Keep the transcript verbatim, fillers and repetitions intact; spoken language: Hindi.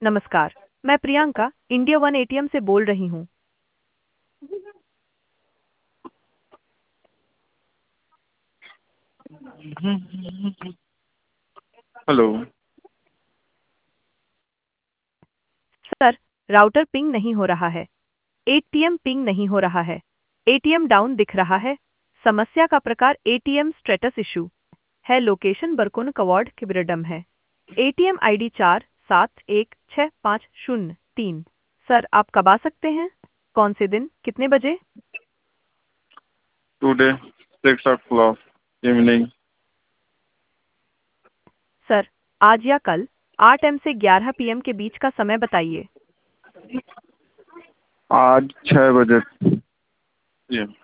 नमस्कार। मैं प्रियंका इंडिया वन एटीएम से बोल रही हूँ। हेलो। सर, राउटर पिंग नहीं हो रहा है। एटीएम पिंग नहीं हो रहा है। एटीएम डाउन दिख रहा है। समस्या का प्रकार एटीएम स्टेटस इशू है। लोकेशन बरकुन कवार्ड किबरडम है। एटीएम आईडी चार सात एक छः पाँच शून्य तीन। सर, आप कब आ सकते हैं? कौन से दिन, कितने बजे? Today six o'clock evening. Sir, आज या कल आठ एम से ग्यारह पीएम के बीच का समय बताइए। आज छः बजे। जी।